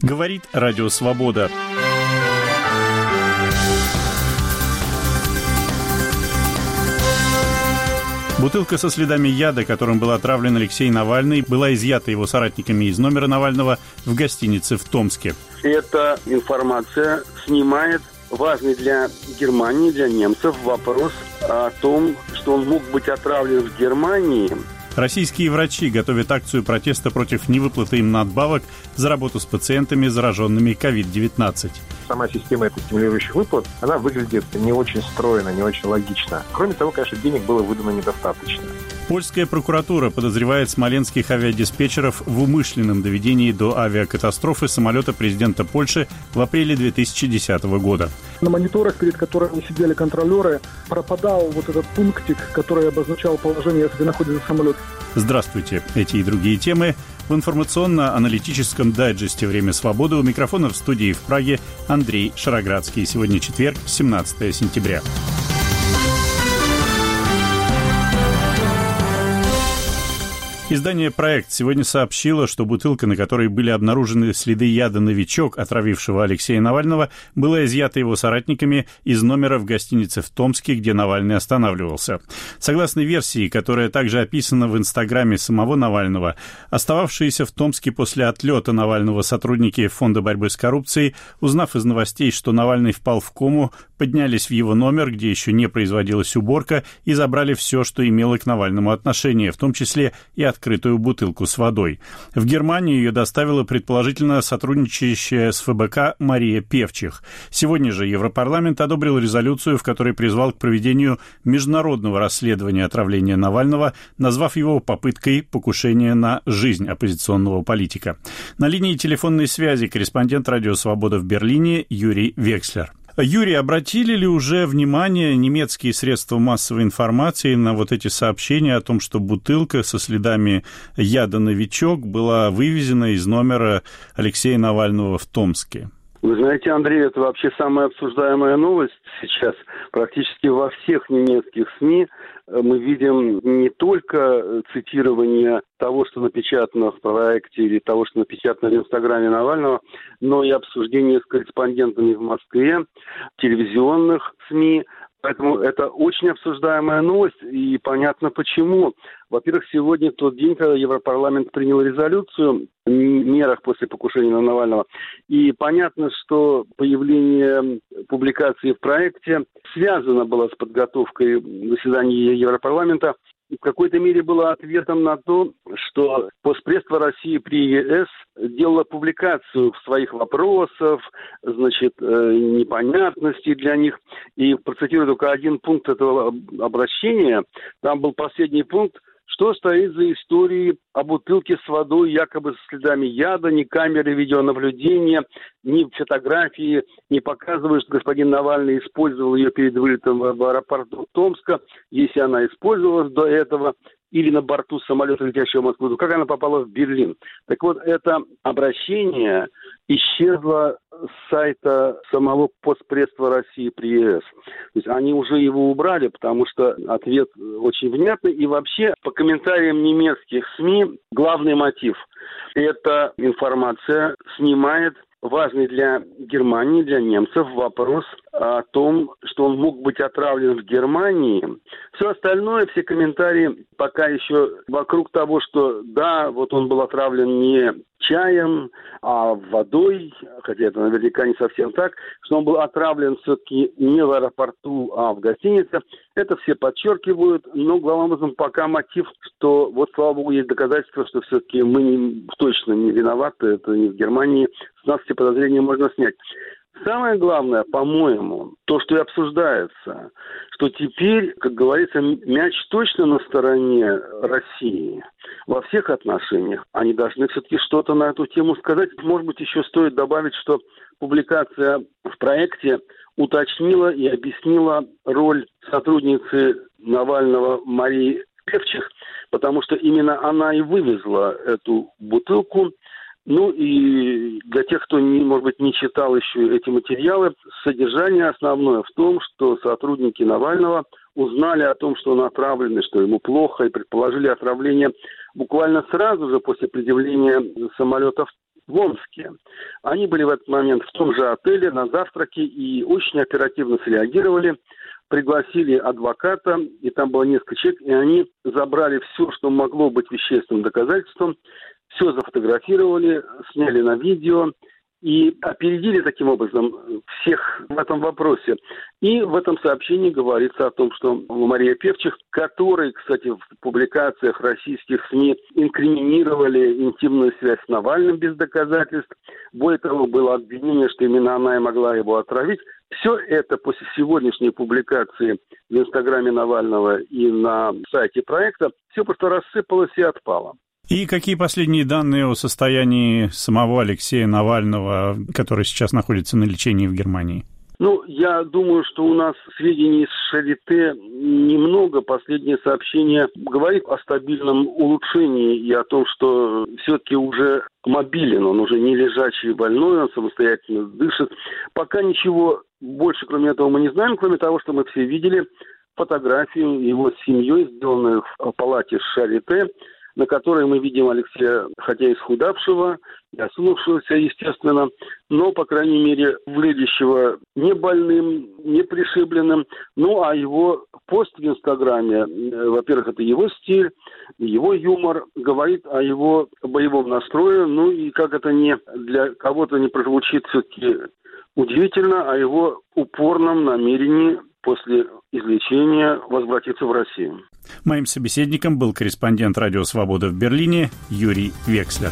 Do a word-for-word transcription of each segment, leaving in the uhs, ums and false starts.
Говорит Радио Свобода. Бутылка со следами яда, которым был отравлен Алексей Навальный, была изъята его соратниками из номера Навального в гостинице в Томске. Эта информация снимает важный для Германии, для немцев вопрос о том, что он мог быть отравлен в Германии. Российские врачи готовят акцию протеста против невыплаты им надбавок за работу с пациентами, зараженными ковид девятнадцать. Сама система этой стимулирующих выплат, она выглядит не очень стройно, не очень логично. Кроме того, конечно, денег было выдано недостаточно. Польская прокуратура подозревает смоленских авиадиспетчеров в умышленном доведении до авиакатастрофы самолета президента Польши в апреле две тысячи десятого года. На мониторах, перед которыми сидели контролеры, пропадал вот этот пунктик, который обозначал положение, где находится самолет. Здравствуйте. Эти и другие темы в информационно-аналитическом дайджесте «Время свободы». У микрофона в студии в Праге Андрей Шароградский. Сегодня четверг, семнадцатое сентября. Издание «Проект» сегодня сообщило, что бутылка, на которой были обнаружены следы яда «Новичок», отравившего Алексея Навального, была изъята его соратниками из номера в гостинице в Томске, где Навальный останавливался. Согласно версии, которая также описана в инстаграме самого Навального, остававшиеся в Томске после отлета Навального сотрудники Фонда борьбы с коррупцией, узнав из новостей, что Навальный впал в кому, поднялись в его номер, где еще не производилась уборка, и забрали все, что имело к Навальному отношение, в том числе и открытую бутылку с водой. В Германию ее доставила предположительно сотрудничающая с эф бэ ка Мария Певчих. Сегодня же Европарламент одобрил резолюцию, в которой призвал к проведению международного расследования отравления Навального, назвав его попыткой покушения на жизнь оппозиционного политика. На линии телефонной связи корреспондент Радио Свобода в Берлине Юрий Векслер. Юрий, обратили ли уже внимание немецкие средства массовой информации на вот эти сообщения о том, что бутылка со следами яда «Новичок» была вывезена из номера Алексея Навального в Томске? Вы знаете, Андрей, это вообще самая обсуждаемая новость сейчас. Практически во всех немецких СМИ мы видим не только цитирование того, что напечатано в проекте, или того, что напечатано в инстаграме Навального, но и обсуждение с корреспондентами в Москве, телевизионных СМИ. Поэтому это очень обсуждаемая новость, и понятно почему. Во-первых, сегодня тот день, когда Европарламент принял резолюцию о мерах после покушения на Навального. И понятно, что появление публикации в проекте связано было с подготовкой заседания Европарламента. И в какой-то мере было ответом на то, что Постпредство России при е эс делало публикацию своих вопросов, значит, непонятностей для них. И процитирую только один пункт этого обращения. Там был последний пункт: что стоит за историей о бутылке с водой, якобы с следами яда, ни камеры видеонаблюдения, ни фотографии не показывают, что господин Навальный использовал ее перед вылетом в аэропорт Томска, если она использовалась до этого, или на борту самолета, летящего в Москву, как она попала в Берлин. Так вот, это обращение исчезло с сайта самого Постпредства России при е эс. То есть они уже его убрали, потому что ответ очень внятный. И вообще, по комментариям немецких СМИ, главный мотив – эта информация снимает важный для Германии, для немцев вопрос о том, что он мог быть отравлен в Германии. Все остальное, все комментарии пока еще вокруг того, что да, вот он был отравлен не чаем, а водой, хотя это наверняка не совсем так, что он был отравлен все-таки не в аэропорту, а в гостинице. Это все подчеркивают, но главным образом пока мотив, что вот, слава богу, есть доказательства, что все-таки мы не, точно не виноваты, это не в Германии, с нас все подозрения можно снять. Самое главное, по-моему, то, что и обсуждается, что теперь, как говорится, мяч точно на стороне России во всех отношениях. Они должны все-таки что-то на эту тему сказать. Может быть, еще стоит добавить, что публикация в проекте уточнила и объяснила роль сотрудницы Навального Марии Певчих, потому что именно она и вывезла эту бутылку. Ну и для тех, кто, не, может быть, не читал еще эти материалы, содержание основное в том, что сотрудники Навального узнали о том, что он отравлен, и что ему плохо, и предположили отравление буквально сразу же после приземления самолета в в Омске. Они были в этот момент в том же отеле на завтраке и очень оперативно среагировали, пригласили адвоката, и там было несколько человек, и они забрали все, что могло быть вещественным доказательством, все зафотографировали, сняли на видео и опередили таким образом всех в этом вопросе. И в этом сообщении говорится о том, что Мария Певчих, которой, кстати, в публикациях российских СМИ инкриминировали интимную связь с Навальным без доказательств, более того, было обвинение, что именно она и могла его отравить. Все это после сегодняшней публикации в Инстаграме Навального и на сайте проекта, все просто рассыпалось и отпало. И какие последние данные о состоянии самого Алексея Навального, который сейчас находится на лечении в Германии? Ну, я думаю, что у нас сведений из Шарите немного. Последнее сообщение говорит о стабильном улучшении и о том, что все-таки уже мобилен, он уже не лежачий больной, он самостоятельно дышит. Пока ничего больше, кроме этого, мы не знаем, кроме того, что мы все видели фотографию его с семьей, сделанную в палате Шарите, на которой мы видим Алексея, хотя исхудавшего, и осунувшегося, естественно, но, по крайней мере, выглядящего не больным, не пришибленным. Ну, а его пост в Инстаграме, во-первых, это его стиль, его юмор, говорит о его боевом настрое, ну и как это не для кого-то не прозвучит все-таки удивительно, о его упорном намерении после излечения возвратиться в Россию. Моим собеседником был корреспондент «Радио Свобода» в Берлине Юрий Векслер.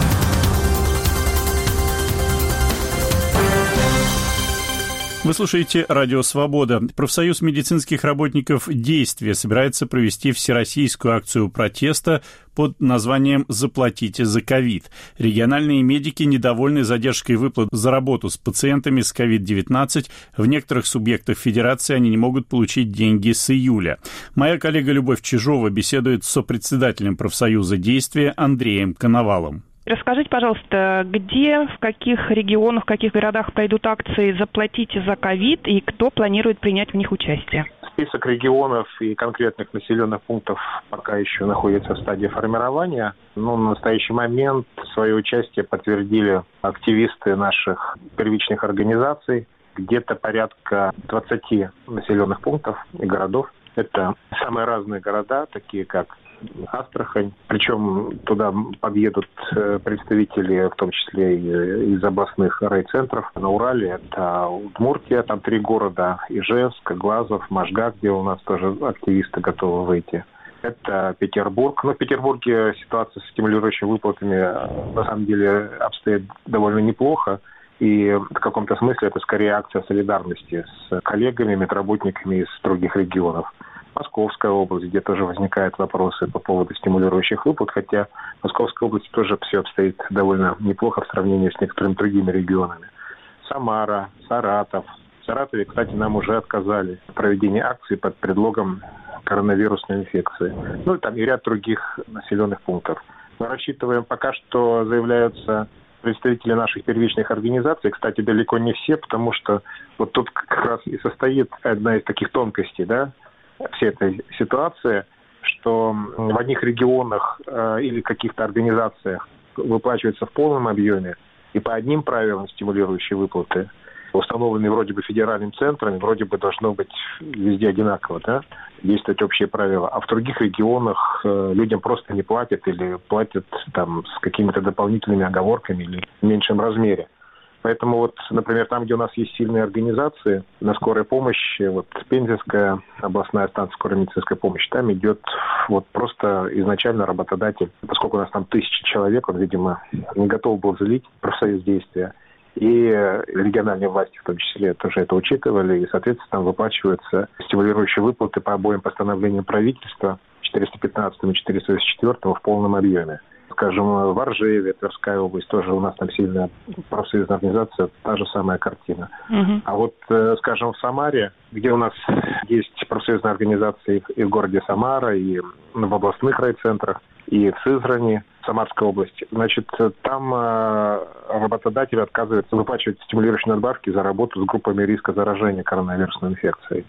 Вы слушаете «Радио Свобода». Профсоюз медицинских работников «Действие» собирается провести всероссийскую акцию протеста под названием «Заплатите за ковид». Региональные медики недовольны задержкой выплат за работу с пациентами с ковид девятнадцать. В некоторых субъектах федерации они не могут получить деньги с июля. Моя коллега Любовь Чижова беседует с сопредседателем профсоюза «Действие» Андреем Коновалом. Расскажите, пожалуйста, где, в каких регионах, в каких городах пройдут акции «Заплатите за ковид» и кто планирует принять в них участие? Список регионов и конкретных населенных пунктов пока еще находится в стадии формирования. Но на настоящий момент свое участие подтвердили активисты наших первичных организаций. Где-то порядка двадцати населенных пунктов и городов. Это самые разные города, такие как Астрахань. Причем туда подъедут представители, в том числе и из областных райцентров. На Урале это Удмуртия, там три города: Ижевск, Глазов, Можга, где у нас тоже активисты готовы выйти. Это Петербург. Но в Петербурге ситуация с стимулирующими выплатами на самом деле обстоит довольно неплохо. И в каком-то смысле это скорее акция солидарности с коллегами, медработниками из других регионов. Московская область, где тоже возникают вопросы по поводу стимулирующих выплат, хотя в Московской области тоже все обстоит довольно неплохо в сравнении с некоторыми другими регионами. Самара, Саратов. В Саратове, кстати, нам уже отказали в проведении акции под предлогом коронавирусной инфекции. Ну и там и ряд других населенных пунктов. Мы рассчитываем, пока что заявляются представители наших первичных организаций, кстати, далеко не все, потому что вот тут как раз и состоит одна из таких тонкостей, да, всей этой ситуации, что в одних регионах э, или каких-то организациях выплачивается в полном объеме и по одним правилам стимулирующие выплаты, установленные вроде бы федеральным центром, вроде бы должно быть везде одинаково, да, действовать общие правила. А в других регионах э, людям просто не платят или платят там с какими-то дополнительными оговорками или в меньшем размере. Поэтому вот, например, там, где у нас есть сильные организации на скорой помощи, вот Пензенская областная станция скорой медицинской помощи, там идет вот просто изначально работодатель, поскольку у нас там тысячи человек, он, видимо, не готов был залить профсоюз «Действия». И региональные власти в том числе тоже это учитывали, и, соответственно, там выплачиваются стимулирующие выплаты по обоим постановлениям правительства четыреста пятнадцатому и четыреста восемьдесят четвёртому в полном объеме. Скажем, в Оржеве, Тверская область, тоже у нас там сильная профсоюзная организация, та же самая картина. Uh-huh. А вот, скажем, в Самаре, где у нас есть профсоюзные организации и в городе Самара, и в областных райцентрах, и в Сызрани, Самарской области, значит, там работодатель отказывается выплачивать стимулирующие надбавки за работу с группами риска заражения коронавирусной инфекцией.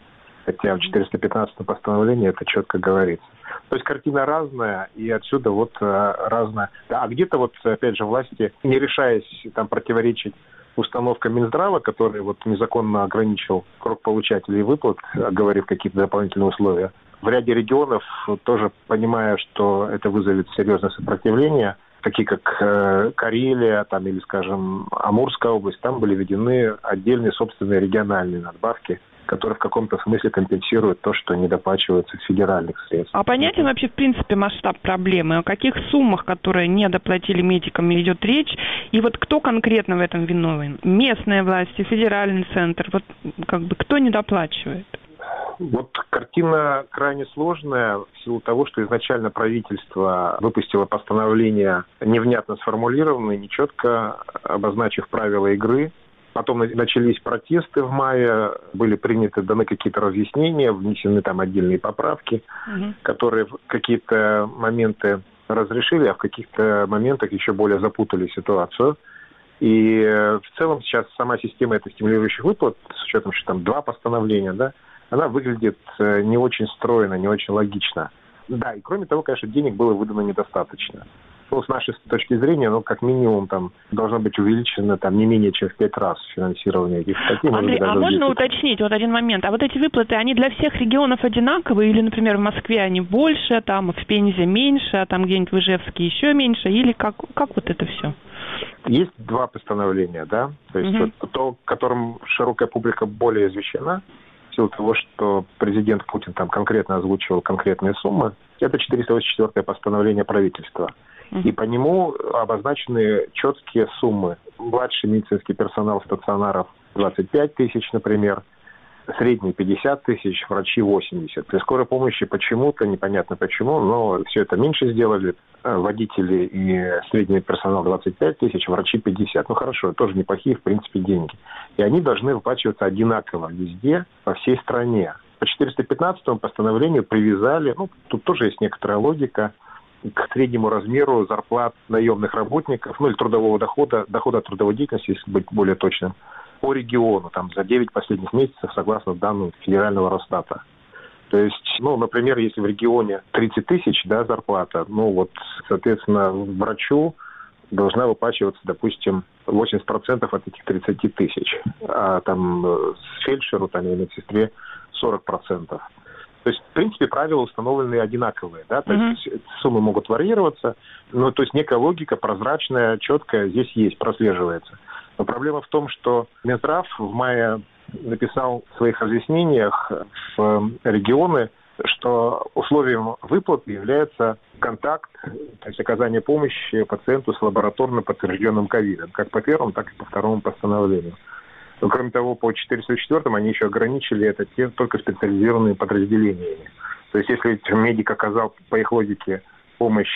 Хотя в четыреста пятнадцатом постановлении это четко говорится. То есть картина разная, и отсюда вот разная. А где-то вот, опять же, власти, не решаясь там противоречить установкам Минздрава, который вот незаконно ограничил круг получателей выплат, оговорив какие-то дополнительные условия, в ряде регионов, тоже понимая, что это вызовет серьезное сопротивление, такие как Карелия там, или, скажем, Амурская область, там были введены отдельные собственные региональные надбавки, которые в каком-то смысле компенсируют то, что недоплачивается из федеральных средств. А понятен вообще, в принципе, масштаб проблемы? О каких суммах, которые недоплатили медикам, идет речь? И вот кто конкретно в этом виновен? Местные власти, федеральный центр? Вот как бы кто недоплачивает? Вот картина крайне сложная в силу того, что изначально правительство выпустило постановление невнятно сформулированное, нечетко обозначив правила игры. Потом начались протесты в мае, были приняты, даны какие-то разъяснения, внесены там отдельные поправки, угу. которые в какие-то моменты разрешили, а в каких-то моментах еще более запутали ситуацию. И в целом сейчас сама система этих стимулирующих выплат, с учетом, что там два постановления, да, она выглядит не очень стройно, не очень логично. Да, и кроме того, конечно, денег было выдано недостаточно. Ну, с нашей точки зрения, ну, как минимум, там, должно быть увеличено, там, не менее чем в пять раз финансирование этих статей. Андрей, а можно уточнить вот один момент? А вот эти выплаты, они для всех регионов одинаковые? Или, например, в Москве они больше, а там в Пензе меньше, а там где-нибудь в Ижевске еще меньше? Или как, как вот это все? Есть два постановления, да? То есть угу. вот, то, которым широкая публика более извещена, в силу того, что президент Путин там конкретно озвучивал конкретные суммы, это четыреста восемьдесят четвёртое постановление правительства. И по нему обозначены четкие суммы. Младший медицинский персонал стационаров двадцать пять тысяч, например, средний пятьдесят тысяч, врачи восемьдесят. При скорой помощи почему-то, непонятно почему, но все это меньше сделали. Водители и средний персонал двадцать пять тысяч, врачи пятьдесят. Ну хорошо, тоже неплохие, в принципе, деньги. И они должны выплачиваться одинаково везде, по всей стране. По четыреста пятнадцатому постановлению привязали, ну тут тоже есть некоторая логика, к среднему размеру зарплат наемных работников, ну или трудового дохода, дохода от трудовой деятельности, если быть более точным, по региону, там, за девять последних месяцев, согласно данным федерального Росстата. То есть, ну, например, если в регионе тридцать тысяч, да, зарплата, ну вот, соответственно, врачу должна выплачиваться, допустим, восемьдесят процентов от этих тридцати тысяч, а там фельдшеру, там, или медсестре сорок процентов. То есть, в принципе, правила установлены одинаковые, да, то mm-hmm. есть суммы могут варьироваться, но то есть некая логика прозрачная, четкая здесь есть, прослеживается. Но проблема в том, что Минздрав в мае написал в своих разъяснениях в регионы, что условием выплаты является контакт, то есть оказание помощи пациенту с лабораторно подтвержденным ковидом, как по первому, так и по второму постановлению. Но, кроме того, по четыреста четвёртому они еще ограничили это тем, только специализированными подразделениями. То есть, если медик оказал, по их логике, помощь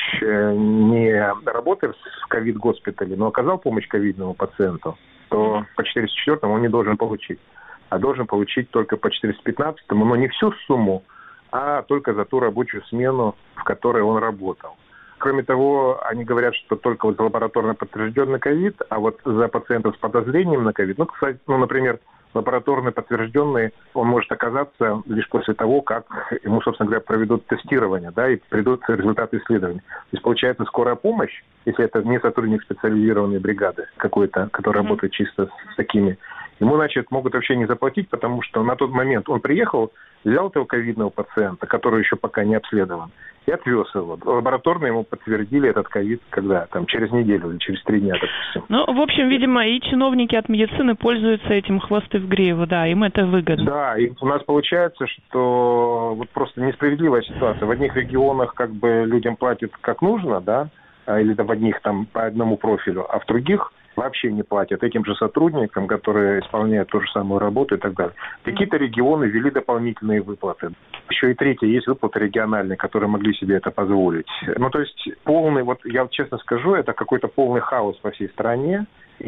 не работая в ковид-госпитале, но оказал помощь ковидному пациенту, то по четыреста четвёртому он не должен получить. А должен получить только по четыреста пятнадцатому, но не всю сумму, а только за ту рабочую смену, в которой он работал. Кроме того, они говорят, что только вот за лабораторно подтвержденный ковид, а вот за пациентов с подозрением на ковид, ну, кстати, ну, например, лабораторно подтвержденный, он может оказаться лишь после того, как ему, собственно говоря, проведут тестирование, да, и придут результаты исследований. То есть, получается, скорая помощь, если это не сотрудник специализированной бригады какой-то, который mm-hmm. работает чисто с такими, ему, значит, могут вообще не заплатить, потому что на тот момент он приехал, взял этого ковидного пациента, который еще пока не обследован, и отвез его. Лабораторно ему подтвердили этот ковид, когда? Там, через неделю или через три дня, допустим. Ну, в общем, видимо, и чиновники от медицины пользуются этим хвосты в гриву, да, им это выгодно. Да, и у нас получается, что вот просто несправедливая ситуация. В одних регионах как бы людям платят как нужно, да, или в одних там по одному профилю, а в других вообще не платят этим же сотрудникам, которые исполняют ту же самую работу и так далее. Какие-то регионы ввели дополнительные выплаты. Еще и третье, есть выплаты региональные, которые могли себе это позволить. Ну, то есть полный, вот я честно скажу, это какой-то полный хаос по всей стране.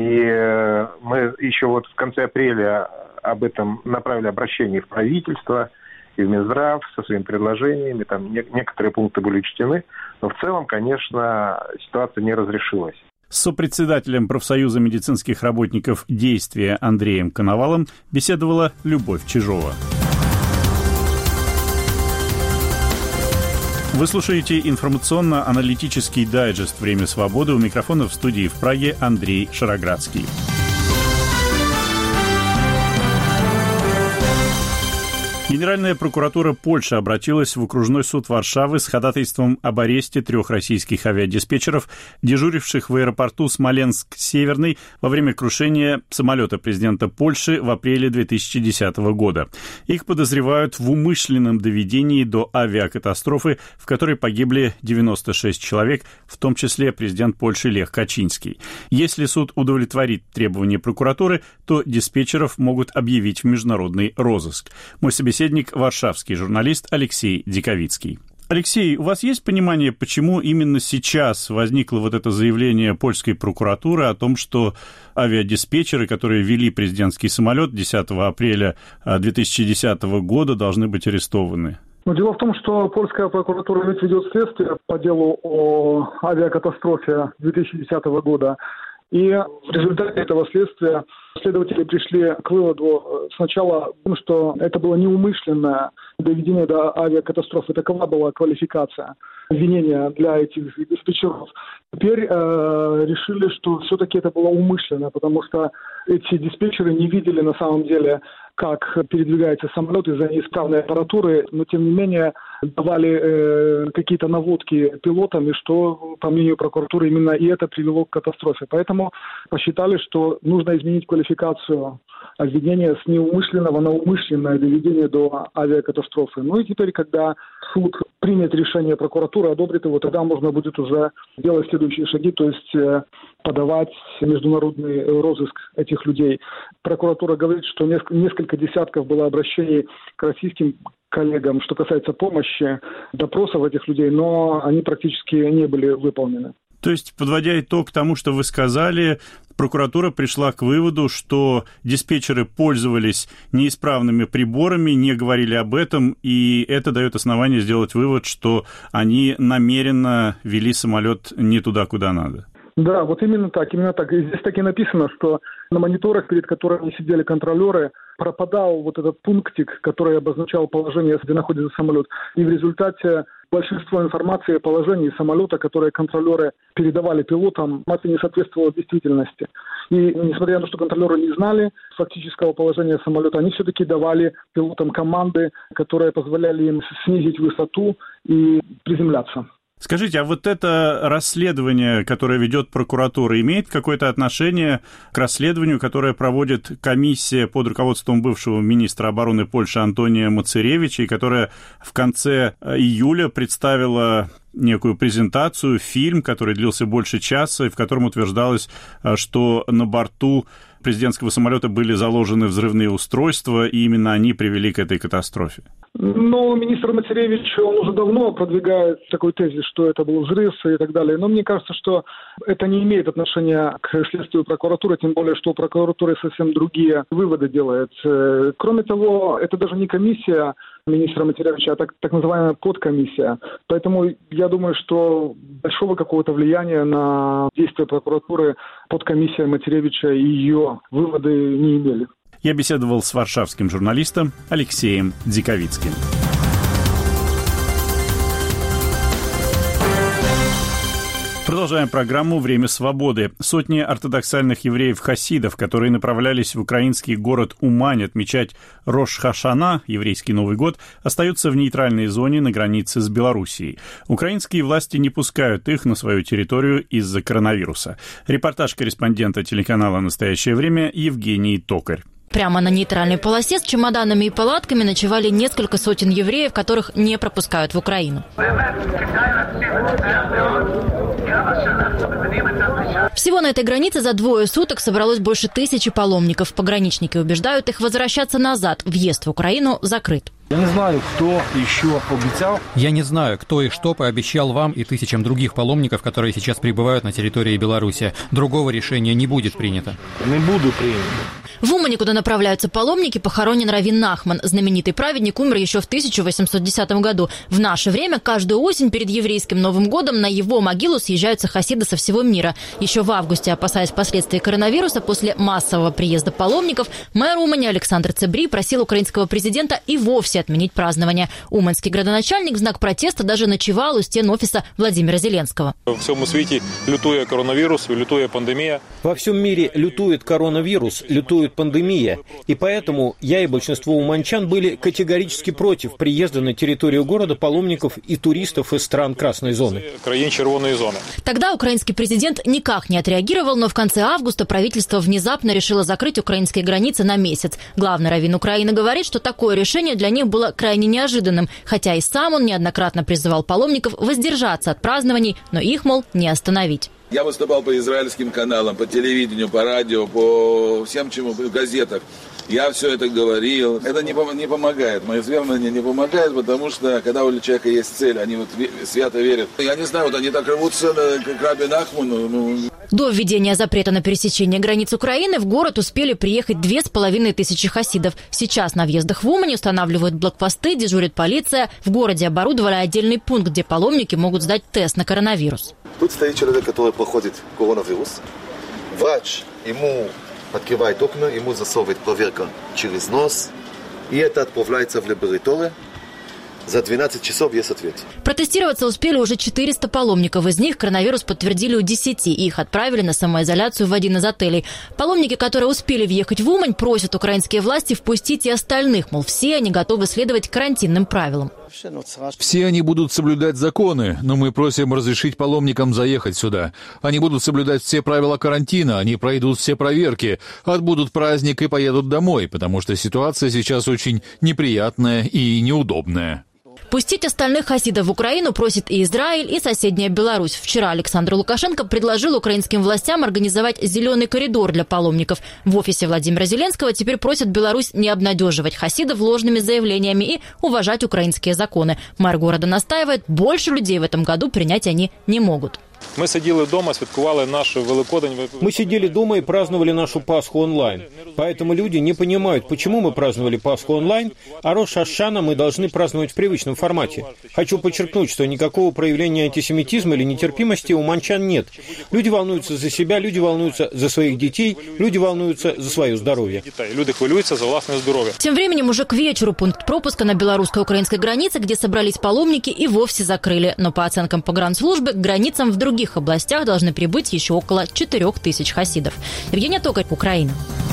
И мы еще вот в конце апреля об этом направили обращение в правительство, и в Минздрав со своими предложениями. Там не- некоторые пункты были учтены. Но в целом, конечно, ситуация не разрешилась. С сопредседателем профсоюза медицинских работников «Действия» Андреем Коновалом беседовала Любовь Чижова. Вы слушаете информационно-аналитический дайджест «Время свободы». У микрофона в студии в Праге Андрей Шароградский. Генеральная прокуратура Польши обратилась в окружной суд Варшавы с ходатайством об аресте трех российских авиадиспетчеров, дежуривших в аэропорту Смоленск-Северный во время крушения самолета президента Польши в апреле две тысячи десятого года. Их подозревают в умышленном доведении до авиакатастрофы, в которой погибли девяносто шесть человек, в том числе президент Польши Лех Качинский. Если суд удовлетворит требования прокуратуры, то диспетчеров могут объявить в международный розыск. Мой собеседник варшавский журналист Алексей Диковицкий. Алексей, у вас есть понимание, почему именно сейчас возникло вот это заявление польской прокуратуры о том, что авиадиспетчеры, которые вели президентский самолет десятого апреля две тысячи десятого года, должны быть арестованы? Но дело в том, что польская прокуратура ведь ведет следствие по делу о авиакатастрофе две тысячи десятого года. И в результате этого следствия следователи пришли к выводу сначала, что это было неумышленное доведение до авиакатастрофы. Такова была квалификация обвинения для этих диспетчеров. Теперь э, решили, что все-таки это было умышленно, потому что эти диспетчеры не видели на самом деле, как передвигается самолет из-за неисправной аппаратуры, но тем не менее давали э, какие-то наводки пилотам, и что, по мнению прокуратуры, именно и это привело к катастрофе. Поэтому посчитали, что нужно изменить квалификацию обвинения с неумышленного на умышленное доведение до авиакатастрофы. Ну и теперь, когда суд примет решение прокуратуры, одобрит его, тогда можно будет уже делать следующие шаги, то есть э, подавать международный розыск этих людей. Прокуратура говорит, что несколько, несколько десятков было обращений к российским коллегам, что касается помощи, допросов этих людей, но они практически не были выполнены. То есть, подводя итог тому, что вы сказали, прокуратура пришла к выводу, что диспетчеры пользовались неисправными приборами, не говорили об этом, и это дает основание сделать вывод, что они намеренно вели самолет не туда, куда надо. Да, вот именно так, именно так. И здесь так и написано, что на мониторах, перед которыми сидели контролеры, пропадал вот этот пунктик, который обозначал положение, где находится самолет. И в результате большинство информации о положении самолета, которые контролеры передавали пилотам, это не соответствовало действительности. И несмотря на то, что контролеры не знали фактического положения самолета, они все-таки давали пилотам команды, которые позволяли им снизить высоту и приземляться. Скажите, а вот это расследование, которое ведет прокуратура, имеет какое-то отношение к расследованию, которое проводит комиссия под руководством бывшего министра обороны Польши Антония Мацеревича, и которая в конце июля представила некую презентацию, фильм, который длился больше часа, и в котором утверждалось, что на борту президентского самолета были заложены взрывные устройства, и именно они привели к этой катастрофе? Ну, министр Мацеревич, он уже давно продвигает такой тезис, что это был взрыв и так далее. Но мне кажется, что это не имеет отношения к следствию прокуратуры, тем более, что прокуратура совсем другие выводы делает. Кроме того, это даже не комиссия министра Мацеревича, а так, так называемая подкомиссия. Поэтому я думаю, что большого какого-то влияния на действия прокуратуры подкомиссия Мацеревича и ее выводы не имели. Я беседовал с варшавским журналистом Алексеем Диковицким. Продолжаем программу «Время свободы». Сотни ортодоксальных евреев-хасидов, которые направлялись в украинский город Умань отмечать Рош-ха-Шана, еврейский Новый год, остаются в нейтральной зоне на границе с Белоруссией. Украинские власти не пускают их на свою территорию из-за коронавируса. Репортаж корреспондента телеканала «Настоящее время» Евгений Токарь. Прямо на нейтральной полосе с чемоданами и палатками ночевали несколько сотен евреев, которых не пропускают в Украину. Всего на этой границе за двое суток собралось больше тысячи паломников. Пограничники убеждают их возвращаться назад. Въезд в Украину закрыт. Я не знаю, кто еще пообещал. Я не знаю, кто и что пообещал вам и тысячам других паломников, которые сейчас прибывают на территории Беларуси. Другого решения не будет принято. Не буду принято. В Умане, куда направляются паломники, похоронен раввин Нахман. Знаменитый праведник умер еще в тысяча восемьсот десятом году. В наше время каждую осень перед еврейским Новым годом на его могилу съезжаются хасиды со всего мира. Еще в августе, опасаясь последствий коронавируса, после массового приезда паломников, мэр Умани Александр Цебри просил украинского президента и вовсе отменить празднование. Уманский градоначальник в знак протеста даже ночевал у стен офиса Владимира Зеленского. Во всем свете лютует коронавирус, лютует пандемия. Во всем мире лютует коронавирус, лютует пандемия. И поэтому я и большинство уманчан были категорически против приезда на территорию города паломников и туристов из стран красной зоны. Краин червоной зоны. Тогда украинский президент никак не отреагировал, но в конце августа правительство внезапно решило закрыть украинские границы на месяц. Главный раввин Украины говорит, что такое решение для них было крайне неожиданным, хотя и сам он неоднократно призывал паломников воздержаться от празднований, но их, мол, не остановить. Я выступал по израильским каналам, по телевидению, по радио, по всем чему, в газетах. Я все это говорил. Это не, пом- не помогает. Мои верования не помогает, потому что, когда у человека есть цель, они вот свято верят. Я не знаю, вот они так рвутся к Раби Нахману. Ну... До введения запрета на пересечение границ Украины в город успели приехать две с половиной тысячи хасидов. Сейчас на въездах в Умань устанавливают блокпосты, дежурит полиция. В городе оборудовали отдельный пункт, где паломники могут сдать тест на коронавирус. Тут стоит человек, который проходит коронавирус. Врач ему открывает окна, ему засовывает проверка через нос, и это отправляется в лабораторию. За двенадцать часов есть ответ. Протестироваться успели уже четыреста паломников. Из них коронавирус подтвердили у десяти. Их отправили на самоизоляцию в один из отелей. Паломники, которые успели въехать в Умань, просят украинские власти впустить и остальных. Мол, все они готовы следовать карантинным правилам. Все они будут соблюдать законы, но мы просим разрешить паломникам заехать сюда. Они будут соблюдать все правила карантина, они пройдут все проверки, отбудут праздник и поедут домой, потому что ситуация сейчас очень неприятная и неудобная. Пустить остальных хасидов в Украину просит и Израиль, и соседняя Беларусь. Вчера Александр Лукашенко предложил украинским властям организовать зеленый коридор для паломников. В офисе Владимира Зеленского теперь просят Беларусь не обнадеживать хасидов ложными заявлениями и уважать украинские законы. Мэр города настаивает, больше людей в этом году принять они не могут. Мы сидели дома, святкували нашу Великодень. Мы сидели дома и праздновали нашу Пасху онлайн. Поэтому люди не понимают, почему мы праздновали Пасху онлайн, а Рош ха-Шана мы должны праздновать в привычном формате. Хочу подчеркнуть, что никакого проявления антисемитизма или нетерпимости у уманчан нет. Люди волнуются за себя, люди волнуются за своих детей, люди волнуются за свое здоровье. Люди хвилюются за властное здоровье. Тем временем уже к вечеру пункт пропуска на белорусско-украинской границе, где собрались паломники, и вовсе закрыли. Но по оценкам погранслужбы, к границам в других В других областях должны прибыть еще около четырех тысяч хасидов. Евгения Токарь, Украина.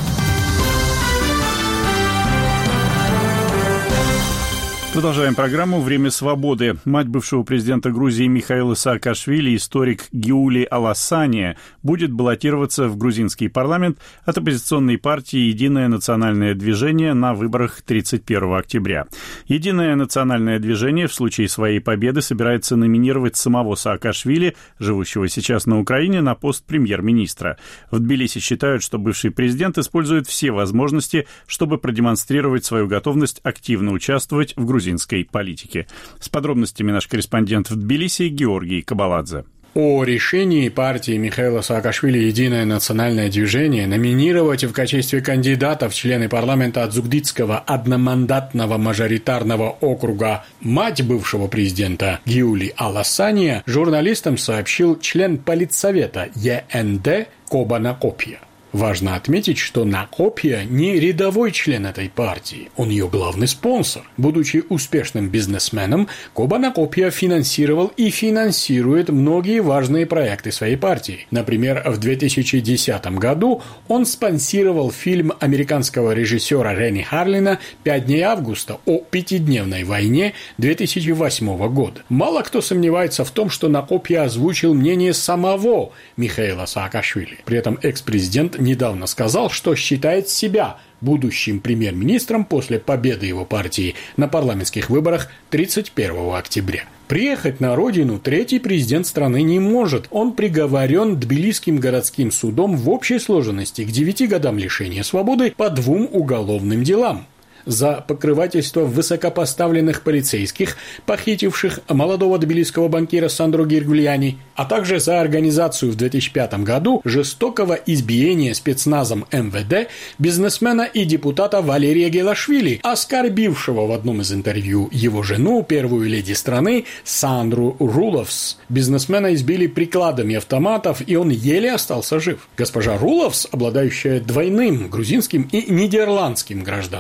Продолжаем программу «Время свободы». Мать бывшего президента Грузии Михаила Саакашвили, историк Гиули Алассания, будет баллотироваться в грузинский парламент от оппозиционной партии «Единое национальное движение» на выборах тридцать первого октября. «Единое национальное движение» в случае своей победы собирается номинировать самого Саакашвили, живущего сейчас на Украине, на пост премьер-министра. В Тбилиси считают, что бывший президент использует все возможности, чтобы продемонстрировать свою готовность активно участвовать в грузинской грузинской политики. С подробностями наш корреспондент в Тбилиси Георгий Кабаладзе. О решении партии Михаила Саакашвили «Единое национальное движение» номинировать в качестве кандидата в члены парламента от Зугдидского одномандатного мажоритарного округа мать бывшего президента Гиули Алассания журналистам сообщил член политсовета Е Н Д Коба Накопья. Важно отметить, что Накопья не рядовой член этой партии, он ее главный спонсор. Будучи успешным бизнесменом, Коба Накопья финансировал и финансирует многие важные проекты своей партии. Например, в две тысячи десятом году он спонсировал фильм американского режиссера Ренни Харлина «Пять дней августа» о пятидневной войне две тысячи восьмого года. Мало кто сомневается в том, что Накопья озвучил мнение самого Михаила Саакашвили. При этом экс-президент недавно сказал, что считает себя будущим премьер-министром после победы его партии на парламентских выборах тридцать первого октября. Приехать на родину третий президент страны не может. Он приговорен Тбилисским городским судом в общей сложности к девяти годам лишения свободы по двум уголовным делам. За покрывательство высокопоставленных полицейских, похитивших молодого тбилисского банкира Сандро Гиргульяни, а также за организацию в две тысячи пятом году жестокого избиения спецназом эм вэ дэ бизнесмена и депутата Валерия Гелашвили, оскорбившего в одном из интервью его жену, первую леди страны, Сандру Руловс. Бизнесмена избили прикладами автоматов, и он еле остался жив. Госпожа Руловс, обладающая двойным грузинским и нидерландским гражданством,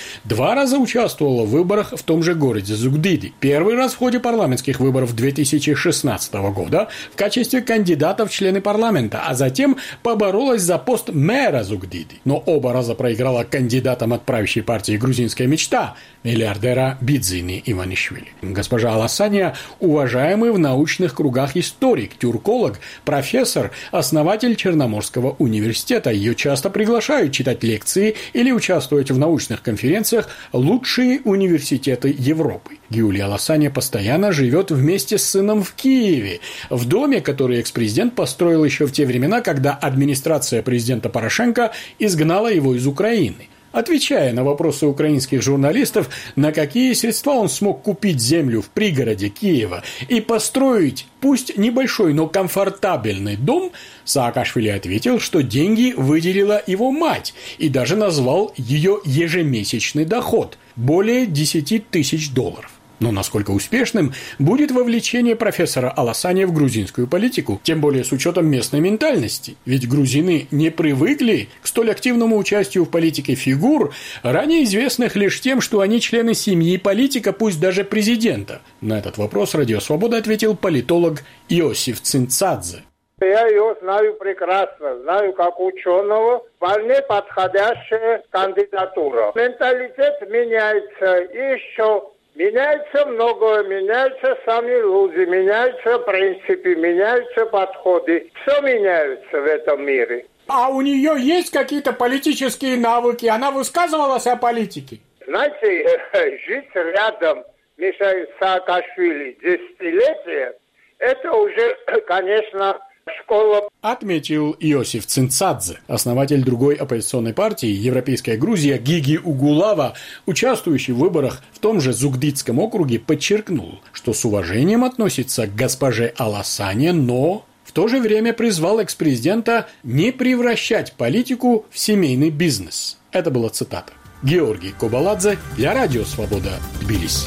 два раза участвовала в выборах в том же городе Зугдиди. Первый раз в ходе парламентских выборов две тысячи шестнадцатого года в качестве кандидата в члены парламента, а затем поборолась за пост мэра Зугдиди. Но оба раза проиграла кандидатам от правящей партии «Грузинская мечта» миллиардера Бидзини Иванишвили. Госпожа Аласания – уважаемый в научных кругах историк, тюрколог, профессор, основатель Черноморского университета. Ее часто приглашают читать лекции или участвовать в научных конференциях лучшие университеты Европы. Гиулия Аласания постоянно живет вместе с сыном в Киеве, в доме, который экс-президент построил еще в те времена, когда администрация президента Порошенко изгнала его из Украины. Отвечая на вопросы украинских журналистов, на какие средства он смог купить землю в пригороде Киева и построить, пусть небольшой, но комфортабельный дом, Саакашвили ответил, что деньги выделила его мать и даже назвал ее ежемесячный доход – более десять тысяч долларов. Но насколько успешным будет вовлечение профессора Аласания в грузинскую политику, тем более с учетом местной ментальности? Ведь грузины не привыкли к столь активному участию в политике фигур, ранее известных лишь тем, что они члены семьи политика, пусть даже президента. На этот вопрос Радио Свобода ответил политолог Иосиф Цинцадзе. Я ее знаю прекрасно, знаю как ученого, вполне подходящая кандидатура. Менталитет меняется, и еще... Меняется многое, меняются сами люди, меняются принципы, меняются подходы. Все меняется в этом мире. А у нее есть какие-то политические навыки? Она высказывалась о политике? Знаете, жить рядом Михаил Саакашвили десятилетия, это уже, конечно, школа. Отметил Иосиф Цинцадзе, основатель другой оппозиционной партии «Европейская Грузия» Гиги Угулава, участвующий в выборах в том же Зугдидском округе, подчеркнул, что с уважением относится к госпоже Аласане, но в то же время призвал экс-президента не превращать политику в семейный бизнес. Это была цитата. Георгий Кобаладзе для Радио Свобода, Тбилиси.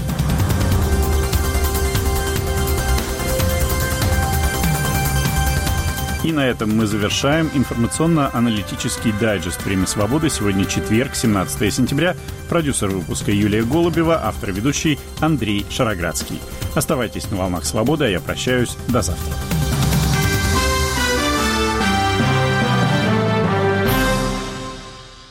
И на этом мы завершаем информационно-аналитический дайджест «Время свободы». Сегодня четверг, семнадцатое сентября. Продюсер выпуска Юлия Голубева, автор и ведущий Андрей Шароградский. Оставайтесь на волнах свободы, а я прощаюсь. До завтра.